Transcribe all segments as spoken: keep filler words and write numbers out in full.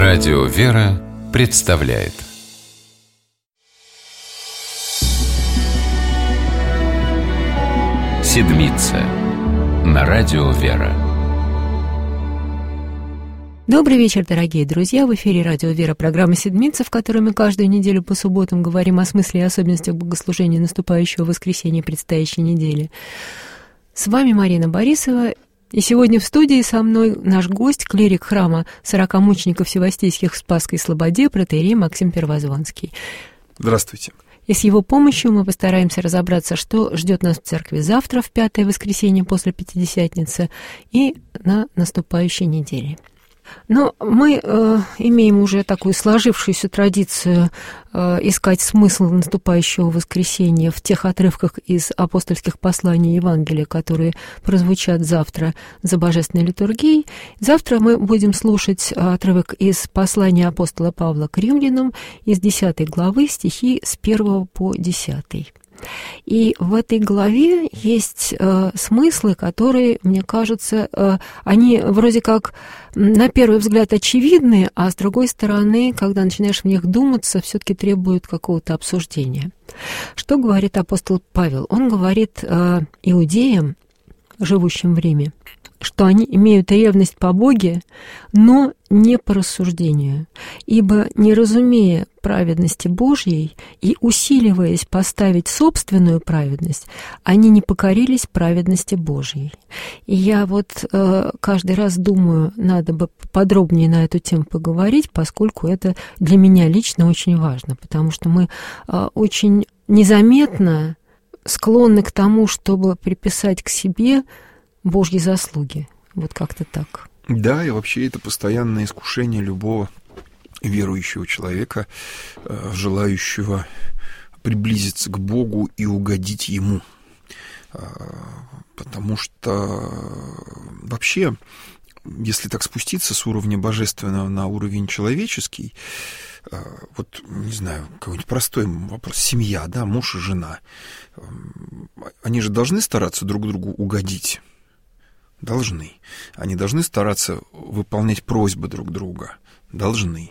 Радио «Вера» представляет Седмица на Радио «Вера». Добрый вечер, дорогие друзья! В эфире Радио «Вера», программа «Седмица», в которой мы каждую неделю по субботам говорим о смысле и особенностях богослужения наступающего воскресенья предстоящей недели. С вами Марина Борисова, и сегодня в студии со мной наш гость, клирик храма сорокамучеников Севастийских в Спасской Слободе, протоиерей Максим Первозванский. Здравствуйте. И с его помощью мы постараемся разобраться, что ждет нас в церкви завтра, в пятое воскресенье после Пятидесятницы, и на наступающей неделе. Но мы э, имеем уже такую сложившуюся традицию э, искать смысл наступающего воскресенья в тех отрывках из апостольских посланий и Евангелия, которые прозвучат завтра за божественной литургией. Завтра мы будем слушать отрывок из послания апостола Павла к римлянам из десятой главы, стихи с первого по десятый. И в этой главе есть э, смыслы, которые, мне кажется, э, они вроде как на первый взгляд очевидны, а с другой стороны, когда начинаешь в них думаться, все-таки требуют какого-то обсуждения. Что говорит апостол Павел? Он говорит э, иудеям, живущим в Риме, что они имеют ревность по Боге, но не по рассуждению, ибо, не разумея праведности Божьей и усиливаясь поставить собственную праведность, они не покорились праведности Божьей. И я вот э, каждый раз думаю, надо бы подробнее на эту тему поговорить, поскольку это для меня лично очень важно, потому что мы э, очень незаметно склонны к тому, чтобы приписать к себе Божьи заслуги. Вот как-то так. Да, и вообще это постоянное искушение любого верующего человека, желающего приблизиться к Богу и угодить Ему. Потому что вообще, если так спуститься с уровня божественного на уровень человеческий, вот, не знаю, какой-нибудь простой вопрос, семья, да, муж и жена, они же должны стараться друг другу угодить. Должны. Они должны стараться выполнять просьбы друг друга. Должны.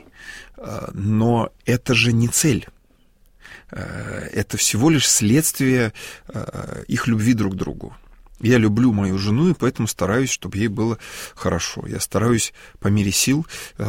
Но это же не цель. Это всего лишь следствие их любви друг к другу. Я люблю мою жену, и поэтому стараюсь, чтобы ей было хорошо. Я стараюсь по мере сил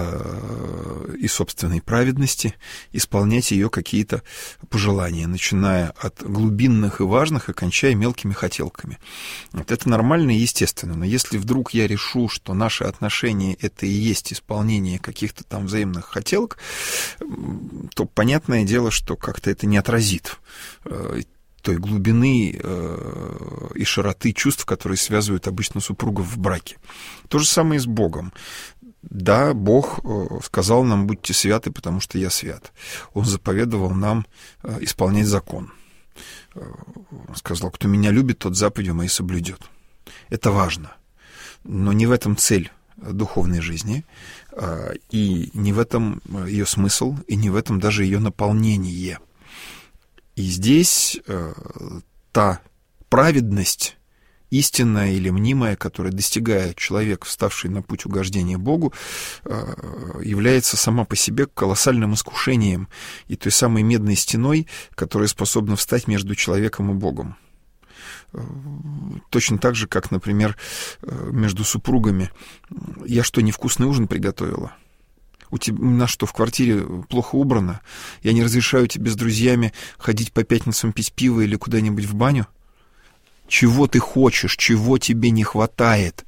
э, и собственной праведности исполнять ее какие-то пожелания, начиная от глубинных и важных и кончая мелкими хотелками. Вот это нормально и естественно. Но если вдруг я решу, что наши отношения — это и есть исполнение каких-то там взаимных хотелок, то понятное дело, что как-то это не отразит э, той глубины э, и широты чувств, которые связывают обычно супругов в браке. То же самое и с Богом. Да, Бог э, сказал нам: будьте святы, потому что я свят. Он заповедовал нам э, исполнять закон. Э, он сказал: кто меня любит, тот заповеди мои соблюдет. Это важно. Но не в этом цель духовной жизни, э, и не в этом ее смысл, и не в этом даже ее наполнение. И здесь э, та праведность, истинная или мнимая, которая достигает человек, вставший на путь угождения Богу, э, является сама по себе колоссальным искушением и той самой медной стеной, которая способна встать между человеком и Богом. Э, точно так же, как, например, э, между супругами. Я что, невкусный ужин приготовила? У тебя на что, в квартире плохо убрано? Я не разрешаю тебе с друзьями ходить по пятницам пить пиво или куда-нибудь в баню? Чего ты хочешь? Чего тебе не хватает?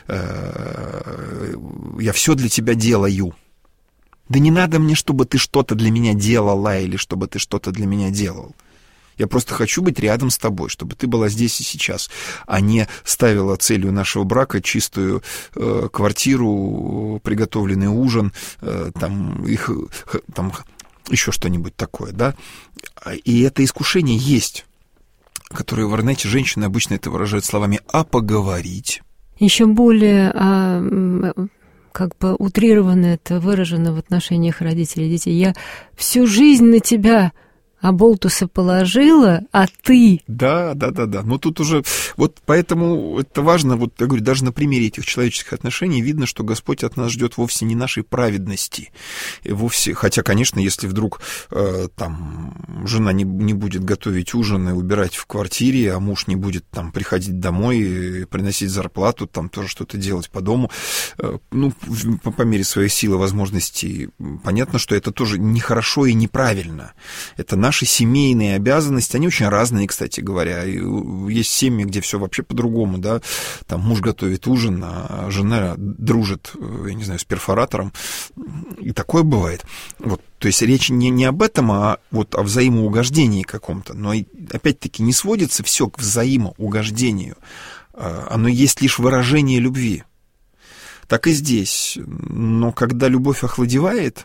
Я все для тебя делаю. Да не надо мне, чтобы ты что-то для меня делала или чтобы ты что-то для меня делал. Я просто хочу быть рядом с тобой, чтобы ты была здесь и сейчас, а не ставила целью нашего брака чистую э, квартиру, приготовленный ужин, э, там, их, там еще что-нибудь такое, да. И это искушение есть, которое в интернете женщины обычно это выражают словами «а поговорить». Еще более а, как бы утрированно это выражено в отношениях родителей и детей. Я всю жизнь на тебя а болтуса положила, а ты... Да, да, да, да. Но тут уже... Вот поэтому это важно, вот я говорю, даже на примере этих человеческих отношений видно, что Господь от нас ждет вовсе не нашей праведности. И вовсе... Хотя, конечно, если вдруг э, там жена не, не будет готовить ужин и убирать в квартире, а муж не будет там приходить домой и приносить зарплату, там тоже что-то делать по дому, э, ну, по, по мере своей силы, возможностей, понятно, что это тоже нехорошо и неправильно. Это наши семейные обязанности, они очень разные, кстати говоря. Есть семьи, где все вообще по-другому, да, там муж готовит ужин, а жена дружит, я не знаю, с перфоратором, и такое бывает. Вот, то есть речь не, не об этом, а вот о взаимоугождении каком-то, но опять-таки не сводится все к взаимоугождению, оно есть лишь выражение любви. Так и здесь. Но когда любовь охладевает,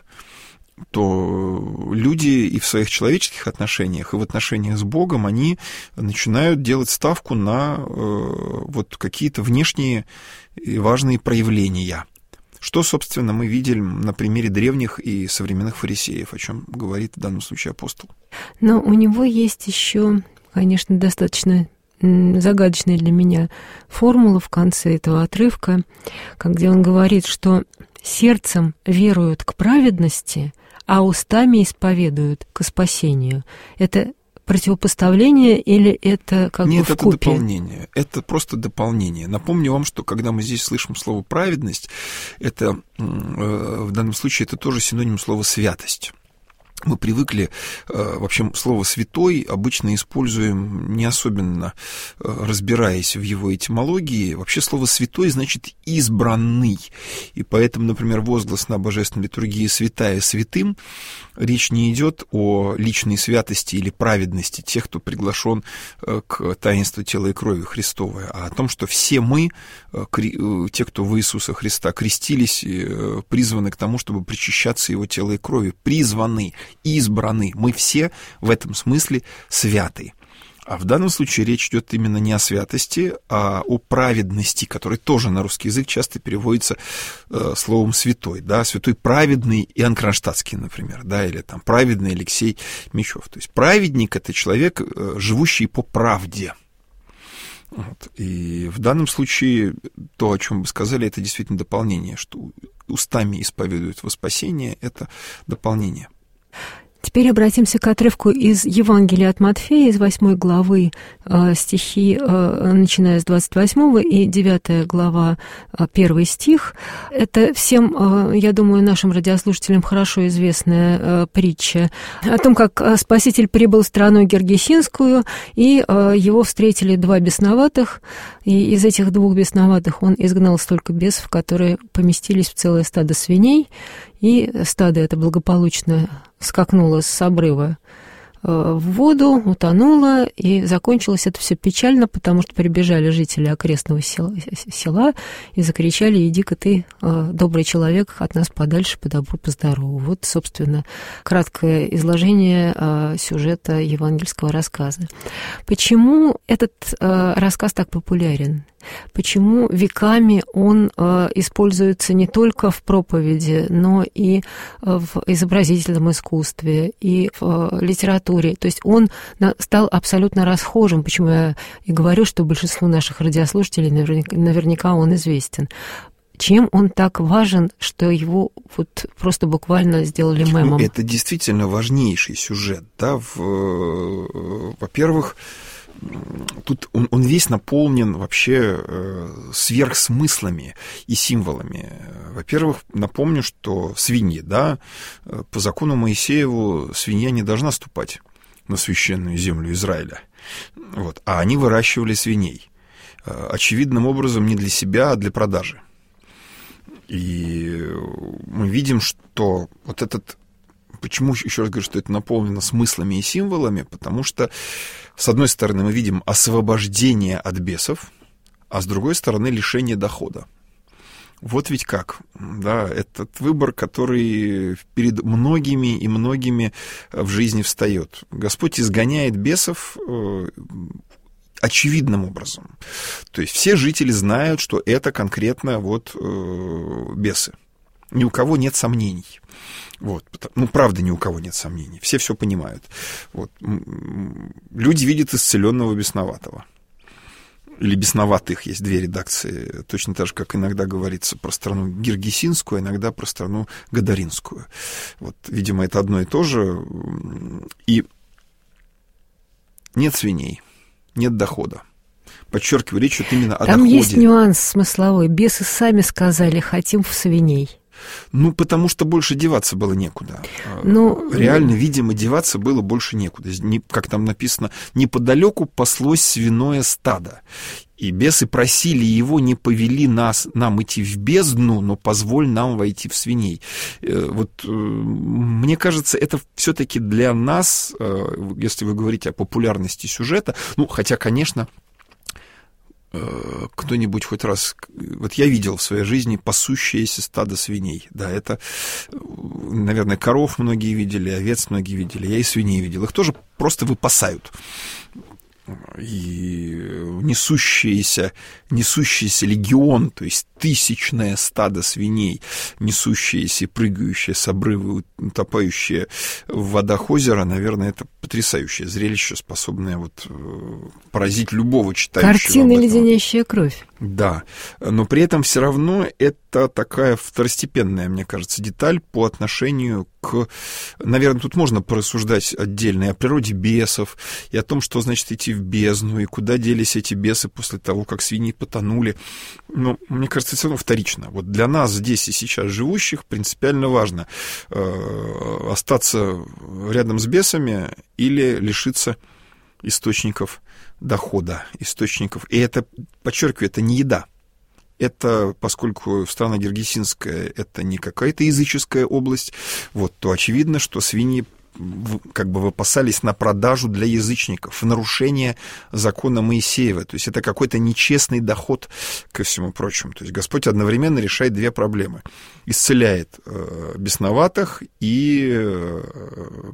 то люди и в своих человеческих отношениях, и в отношениях с Богом, они начинают делать ставку на э, вот какие-то внешние и важные проявления. Что, собственно, мы видим на примере древних и современных фарисеев, о чем говорит в данном случае апостол. Но у него есть еще, конечно, достаточно загадочная для меня формула в конце этого отрывка, где он говорит, что сердцем веруют к праведности, а устами исповедуют к спасению. Это противопоставление или это как Нет, бы вкупе? это дополнение. Это просто дополнение. Напомню вам, что когда мы здесь слышим слово «праведность», это в данном случае это тоже синоним слова «святость». Мы привыкли, вообще слово «святой» обычно используем не особенно разбираясь в его этимологии. Вообще слово «святой» значит «избранный». И поэтому, например, возглас на божественной литургии «святая святым» речь не идет о личной святости или праведности тех, кто приглашен к таинству тела и крови Христовой, а о том, что все мы, те, кто в Иисуса Христа крестились, призваны к тому, чтобы причащаться Его тела и крови. Призваны, избраны. Мы все в этом смысле святы. А в данном случае речь идет именно не о святости, а о праведности, которая тоже на русский язык часто переводится э, словом «святой». Да? Святой праведный Иоанн Кронштадтский, например, да? Или там праведный Алексей Мечев. То есть праведник — это человек, э, живущий по правде. Вот. И в данном случае то, о чем вы сказали, это действительно дополнение, что устами исповедуют во спасение, это дополнение. Теперь обратимся к отрывку из Евангелия от Матфея, из восьмой главы, стихи, начиная с двадцать восьмого, и девятая глава, первый стих. Это всем, я думаю, нашим радиослушателям хорошо известная притча о том, как Спаситель прибыл в страну Гергесинскую, и его встретили два бесноватых, и из этих двух бесноватых он изгнал столько бесов, которые поместились в целое стадо свиней, и стадо это благополучно скакнуло с обрыва в воду, утонуло, и закончилось это все печально, потому что прибежали жители окрестного села, села и закричали: «Иди-ка ты, добрый человек, от нас подальше, по добру, по здорову». Вот, собственно, краткое изложение сюжета евангельского рассказа. Почему этот рассказ так популярен? Почему веками он э, используется не только в проповеди, но и в изобразительном искусстве, и в э, литературе. То есть он на, стал абсолютно расхожим. Почему я и говорю, что большинству наших радиослушателей наверняка, наверняка он известен. Чем он так важен, что его вот просто буквально сделали мемом? Это действительно важнейший сюжет. Да? В, во-первых, тут он, он весь наполнен вообще э, сверхсмыслами и символами. Во-первых, напомню, что свиньи, да, по закону Моисееву свинья не должна ступать на священную землю Израиля, вот, а они выращивали свиней. Э, очевидным образом не для себя, а для продажи. И мы видим, что вот этот... Почему, еще раз говорю, что это наполнено смыслами и символами? Потому что, с одной стороны, мы видим освобождение от бесов, а с другой стороны, лишение дохода. Вот ведь как, да, этот выбор, который перед многими и многими в жизни встает. Господь изгоняет бесов очевидным образом. То есть все жители знают, что это конкретно вот бесы. Ни у кого нет сомнений. Вот. Ну, правда, ни у кого нет сомнений. Все все понимают. Вот. Люди видят исцеленного бесноватого. Или бесноватых. Есть две редакции. Точно так же, как иногда говорится про страну Гиргисинскую, а иногда про страну Гадаринскую. Вот, видимо, это одно и то же. И нет свиней, нет дохода. Подчеркиваю, речь вот именно о Там доходе. Там есть нюанс смысловой. Бесы сами сказали, хотим в свиней. Ну, потому что больше деваться было некуда. Ну, Реально, видимо, деваться было больше некуда. Как там написано, неподалеку паслось свиное стадо. И бесы просили его, не повели нас, нам идти в бездну, но позволь нам войти в свиней. Вот мне кажется, это все-таки для нас, если вы говорите о популярности сюжета, ну, хотя, конечно, кто-нибудь хоть раз... Вот я видел в своей жизни пасущееся стадо свиней. Да, это, наверное, коров многие видели, овец многие видели. Я и свиней видел. Их тоже просто выпасают. И несущийся, несущийся легион, то есть тысячное стадо свиней, несущиеся и прыгающие с обрыва, утопающие в водах озера, наверное, это потрясающее зрелище, способное вот поразить любого читающего. Картина «Леденящая кровь». Да, но при этом все равно это такая второстепенная, мне кажется, деталь по отношению к... Наверное, тут можно порассуждать отдельно и о природе бесов, и о том, что значит идти в бездну, и куда делись эти бесы после того, как свиньи потонули. Но, мне кажется, это все равно вторично. Вот для нас здесь и сейчас живущих принципиально важно э, остаться рядом с бесами или лишиться источников дохода, источников. И это, подчеркиваю, это не еда. Это, поскольку страна Гиргисинская, это не какая-то языческая область, вот, то очевидно, что свиньи как бы выпасались на продажу для язычников, в нарушение закона Моисеева. То есть это какой-то нечестный доход ко всему прочему. То есть Господь одновременно решает две проблемы. Исцеляет э, бесноватых и э,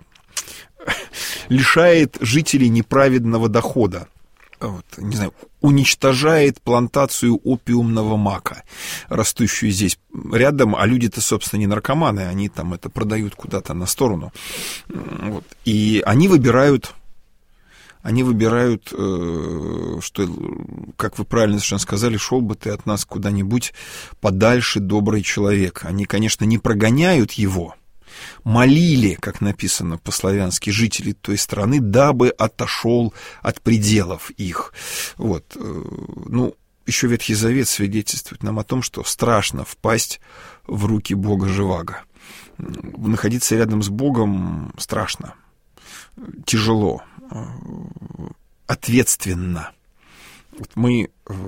лишает жителей неправедного дохода. Вот, не знаю, уничтожает плантацию опиумного мака, растущую здесь рядом, а люди-то, собственно, не наркоманы, они там это продают куда-то на сторону. Вот. И они выбирают, они выбирают, э, что, как вы правильно совершенно сказали, шел бы ты от нас куда-нибудь подальше, добрый человек. Они, конечно, не прогоняют его, молили, как написано по-славянски, жители той страны, дабы отошел от пределов их. Вот. Ну, еще Ветхий Завет свидетельствует нам о том, что страшно впасть в руки Бога Живаго. Находиться рядом с Богом страшно, тяжело, ответственно. Вот мы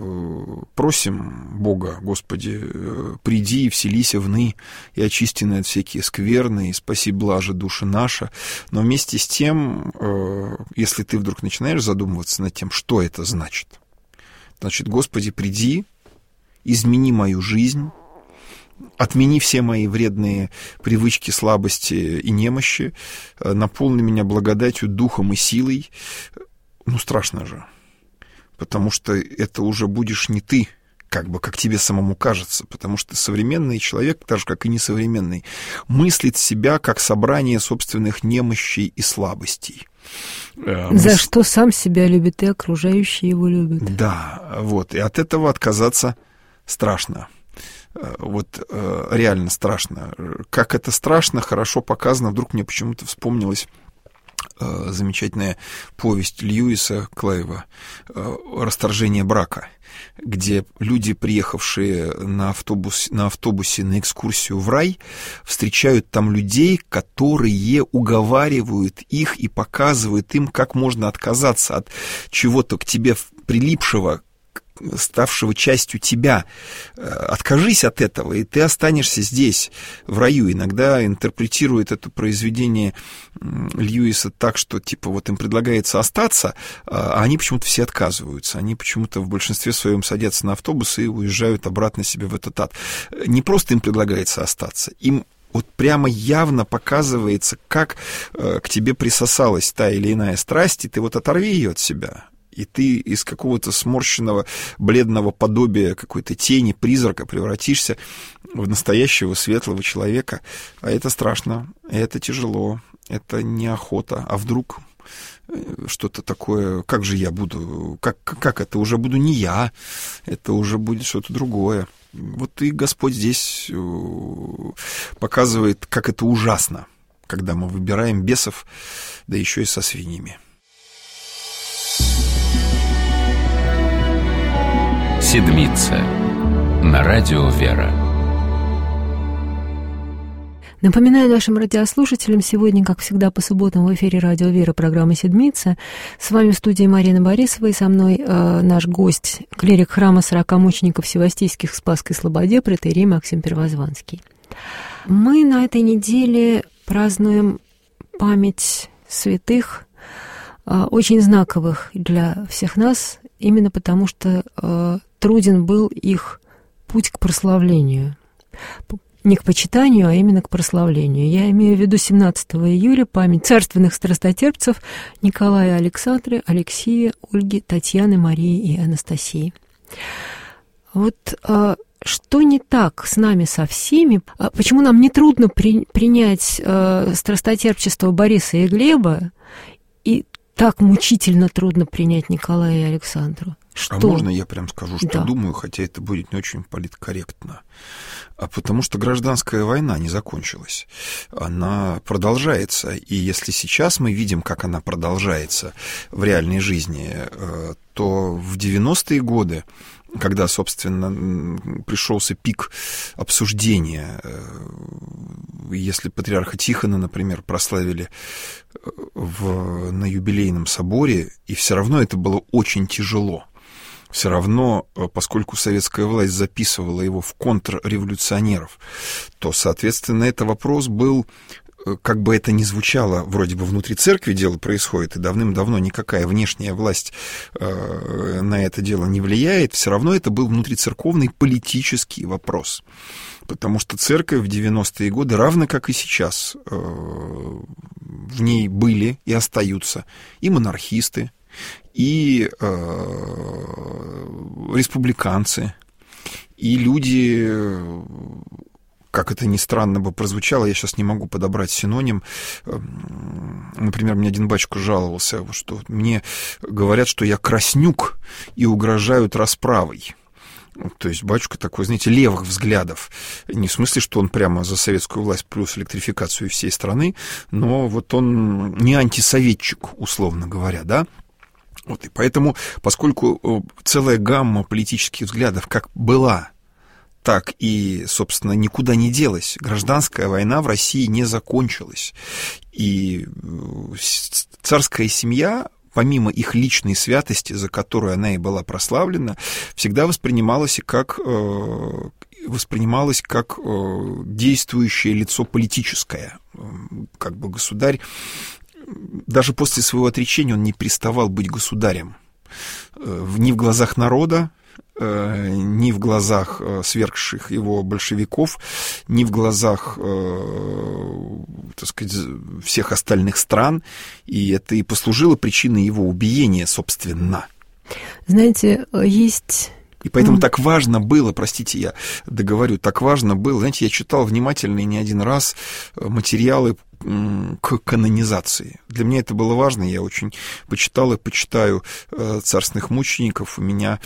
просим Бога, Господи, приди и вселися вны, и очисти от всякие скверны, и спаси блаже души наша. Но вместе с тем, если ты вдруг начинаешь задумываться над тем, что это значит, значит, Господи, приди, измени мою жизнь, отмени все мои вредные привычки, слабости и немощи, наполни меня благодатью, духом и силой. Ну, страшно же. Потому что это уже будешь не ты, как бы, как тебе самому кажется, потому что современный человек, так же, как и несовременный, мыслит себя как собрание собственных немощей и слабостей. За Мыс... что сам себя любит и окружающие его любят. Да, вот, и от этого отказаться страшно. Вот реально страшно. Как это страшно, хорошо показано, вдруг мне почему-то вспомнилось замечательная повесть Льюиса Клейва «Расторжение брака», где люди, приехавшие на, автобус, на автобусе на экскурсию в рай, встречают там людей, которые уговаривают их и показывают им, как можно отказаться от чего-то к тебе прилипшего, ставшего частью тебя. Откажись от этого, и ты останешься здесь, в раю. Иногда интерпретирует это произведение Льюиса так, что типа вот им предлагается остаться, а они почему-то все отказываются. Они почему-то в большинстве своем садятся на автобус и уезжают обратно себе в этот ад. Не просто им предлагается остаться, им вот прямо явно показывается, как к тебе присосалась та или иная страсть, и ты вот оторви ее от себя. И ты из какого-то сморщенного, бледного подобия какой-то тени, призрака превратишься в настоящего светлого человека. А это страшно, это тяжело, это неохота. А вдруг что-то такое, как же я буду, как, как это уже буду не я, это уже будет что-то другое. Вот и Господь здесь показывает, как это ужасно, когда мы выбираем бесов, да еще и со свиньями. Седмица на радио «Вера». Напоминаю нашим радиослушателям, сегодня, как всегда, по субботам в эфире радио «Вера» программа «Седмица». С вами в студии Марина Борисова, и со мной э, наш гость, клирик храма сорока мучеников Севастийских в Спасской Слободе, протоиерей Максим Первозванский. Мы на этой неделе празднуем память святых, э, очень знаковых для всех нас, именно потому что э, труден был их путь к прославлению. Не к почитанию, а именно к прославлению. Я имею в виду семнадцатого июля память царственных страстотерпцев Николая, Александры, Алексия, Ольги, Татьяны, Марии и Анастасии. Вот а, что не так с нами со всеми? А почему нам не трудно при, принять а, страстотерпчество Бориса и Глеба, и так мучительно трудно принять Николая и Александру? Что? А можно я прям скажу, что да. думаю, хотя это будет не очень политкорректно. А потому что гражданская война не закончилась. Она продолжается. И если сейчас мы видим, как она продолжается в реальной жизни, то в девяностые годы, когда, собственно, пришелся пик обсуждения, если патриарха Тихона, например, прославили в, на юбилейном соборе, и все равно это было очень тяжело. Все равно, поскольку советская власть записывала его в контрреволюционеров, то, соответственно, это вопрос был, как бы это ни звучало, вроде бы внутри церкви дело происходит, и давным-давно никакая внешняя власть э, на это дело не влияет, все равно это был внутрицерковный политический вопрос. Потому что церковь в девяностые годы, равно как и сейчас, э, в ней были и остаются и монархисты, и э, республиканцы, и люди, как это ни странно бы прозвучало, я сейчас не могу подобрать синоним. Например, мне один батюшка жаловался, что мне говорят, что я краснюк и угрожают расправой. То есть батюшка такой, знаете, левых взглядов. Не в смысле, что он прямо за советскую власть плюс электрификацию всей страны, но вот он не антисоветчик, условно говоря, да? Вот, и поэтому, поскольку целая гамма политических взглядов как была, так и, собственно, никуда не делась, гражданская война в России не закончилась. И царская семья, помимо их личной святости, за которую она и была прославлена, всегда воспринималась и как, воспринималась как действующее лицо политическое, как бы государь. Даже после своего отречения он не переставал быть государем. Ни в глазах народа, ни в глазах свергших его большевиков, ни в глазах, так сказать, всех остальных стран. И это и послужило причиной его убиения, собственно. Знаете, есть... И поэтому mm. так важно было, простите, я договорю, так важно было, знаете, я читал внимательно и не один раз материалы к канонизации. Для меня это было важно, я очень почитал и почитаю царственных мучеников. У меня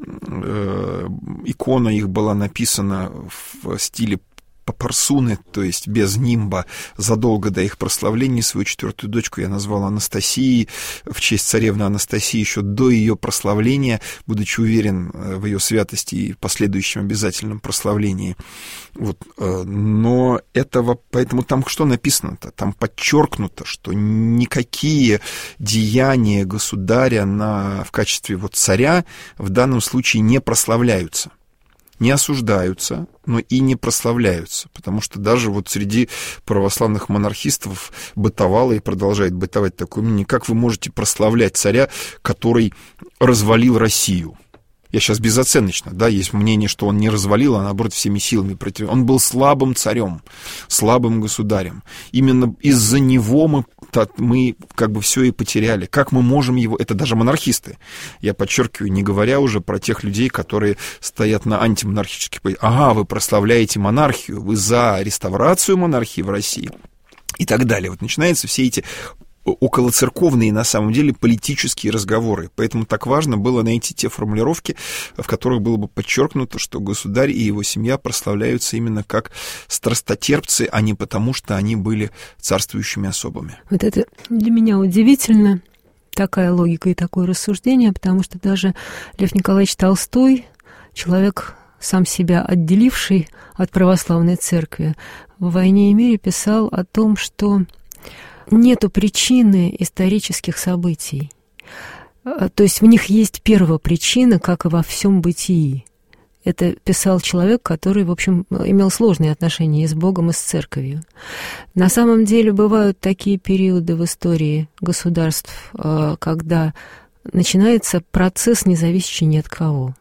икона их была написана в стиле Парсуны, то есть без нимба, задолго до их прославления. Свою четвертую дочку я назвал Анастасией в честь царевны Анастасии еще до ее прославления, будучи уверен в ее святости и последующем обязательном прославлении. Вот. Но этого, поэтому там что написано-то? Там подчеркнуто, что никакие деяния государя на, в качестве вот царя в данном случае не прославляются. Не осуждаются, но и не прославляются, потому что даже вот среди православных монархистов бытовало и продолжает бытовать такое мнение, как вы можете прославлять царя, который развалил Россию. Я сейчас безоценочно, да, есть мнение, что он не развалил, а наоборот всеми силами против. Он был слабым царем, слабым государем. Именно из-за него мы, мы как бы все и потеряли. Как мы можем его... Это даже монархисты. Я подчеркиваю, не говоря уже про тех людей, которые стоят на антимонархических позициях. Ага, вы прославляете монархию, вы за реставрацию монархии в России и так далее. Вот начинаются все эти околоцерковные, на самом деле, политические разговоры. Поэтому так важно было найти те формулировки, в которых было бы подчеркнуто, что государь и его семья прославляются именно как страстотерпцы, а не потому, что они были царствующими особами. Вот это для меня удивительно, такая логика и такое рассуждение, потому что даже Лев Николаевич Толстой, человек, сам себя отделивший от православной церкви, в «Войне и мире» писал о том, что нету причины исторических событий. То есть в них есть первопричина, как и во всем бытии. Это писал человек, который, в общем, имел сложные отношения и с Богом, и с церковью. На самом деле бывают такие периоды в истории государств, когда начинается процесс, не зависящий ни от кого.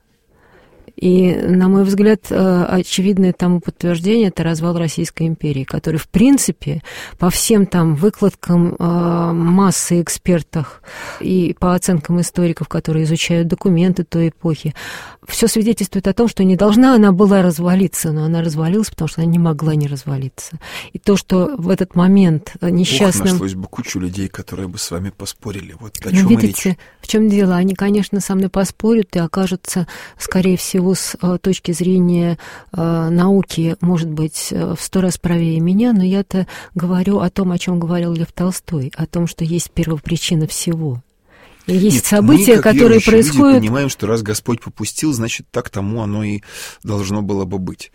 И, на мой взгляд, очевидное тому подтверждение — это развал Российской империи, который, в принципе, по всем там выкладкам массы экспертов и по оценкам историков, которые изучают документы той эпохи, все свидетельствует о том, что не должна она была развалиться, но она развалилась, потому что она не могла не развалиться. И то, что в этот момент несчастным... Ох, нашлось бы кучу людей, которые бы с вами поспорили. Вот о ну, чем видите, речь. В чем дело? Они, конечно, со мной поспорят и окажутся, скорее всего, с точки зрения э, науки, может быть, в сто раз правее меня, но я-то говорю о том, о чем говорил Лев Толстой, о том, что есть первопричина всего. И есть Нет, события, мы, как которые происходят... Мы понимаем, что раз Господь попустил, значит, так тому оно и должно было бы быть.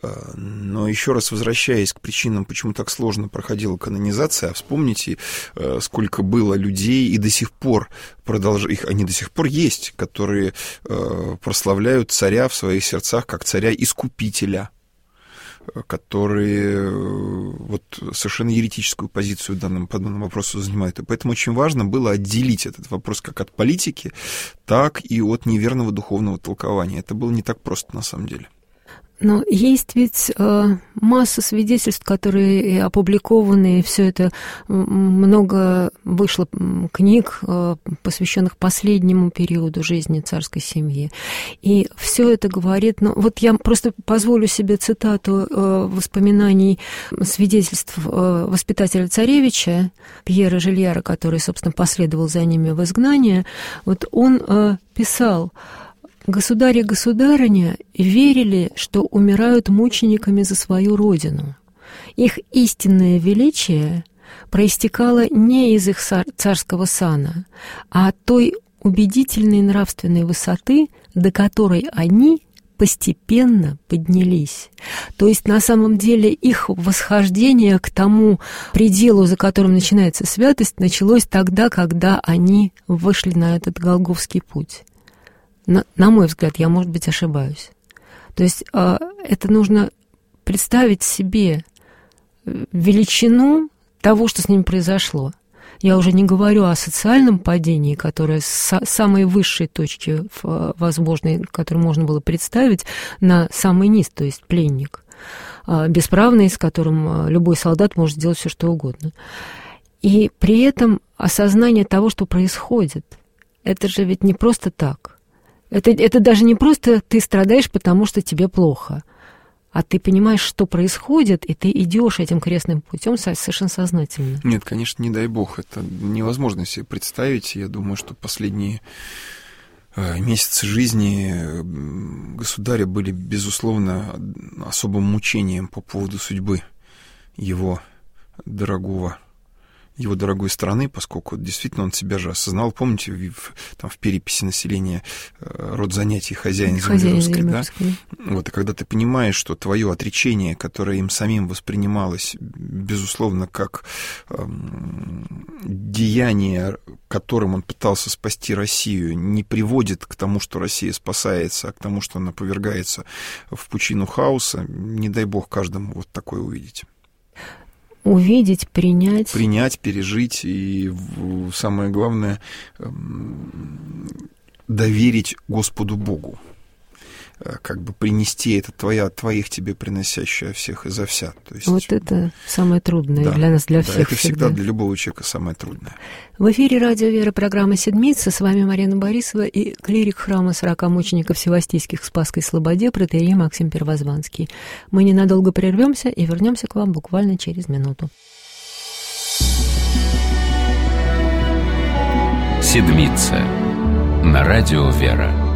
Но еще раз возвращаясь к причинам, почему так сложно проходила канонизация, а вспомните, сколько было людей и до сих пор продолжают, их они до сих пор есть, которые прославляют царя в своих сердцах как царя-искупителя, которые вот совершенно еретическую позицию данным, по данному вопросу занимают. И поэтому очень важно было отделить этот вопрос как от политики, так и от неверного духовного толкования. Это было не так просто на самом деле. Но есть ведь э, масса свидетельств, которые опубликованы, и все это много вышло книг, э, посвященных последнему периоду жизни царской семьи. И все это говорит, ну вот я просто позволю себе цитату э, воспоминаний, свидетельств э, воспитателя царевича Пьера Жильяра, который, собственно, последовал за ними в изгнание. Вот он э, писал: «Государь и государыня верили, что умирают мучениками за свою родину. Их истинное величие проистекало не из их царского сана, а от той убедительной нравственной высоты, до которой они постепенно поднялись». То есть, на самом деле, их восхождение к тому пределу, за которым начинается святость, началось тогда, когда они вышли на этот Голгофский путь. На, на мой взгляд, я, может быть, ошибаюсь. То есть э, это нужно представить себе величину того, что с ним произошло. Я уже не говорю о социальном падении, которое с самой высшей точки возможной, которую можно было представить, на самый низ, то есть пленник, э, бесправный, с которым любой солдат может сделать все, что угодно. И при этом осознание того, что происходит, это же ведь не просто так. Это, это даже не просто ты страдаешь, потому что тебе плохо, а ты понимаешь, что происходит, и ты идешь этим крестным путем совершенно сознательно. Нет, конечно, не дай бог, это невозможно себе представить. Я думаю, что последние месяцы жизни государя были, безусловно, особым мучением по поводу судьбы его дорогого его дорогой страны, поскольку действительно он себя же осознал. Помните, в, там, в переписи населения род занятий хозяин земли русской, да? Вот, и когда ты понимаешь, что твое отречение, которое им самим воспринималось, безусловно, как эм, деяние, которым он пытался спасти Россию, не приводит к тому, что Россия спасается, а к тому, что она повергается в пучину хаоса, не дай бог каждому вот такое увидеть. Увидеть, принять. Принять, пережить и, самое главное, доверить Господу Богу. как бы принести это твоя, твоих тебе приносящая всех изо вся. То есть, вот это самое трудное да, для нас, для да, всех. Это всегда всегда для любого человека самое трудное. В эфире радио «Вера», программа «Седмица». С вами Марина Борисова и клирик храма сорока мучеников Севастийских в Спасской Слободе протоиерей Максим Первозванский. Мы ненадолго прервемся и вернемся к вам буквально через минуту. «Седмица» на радио «Вера».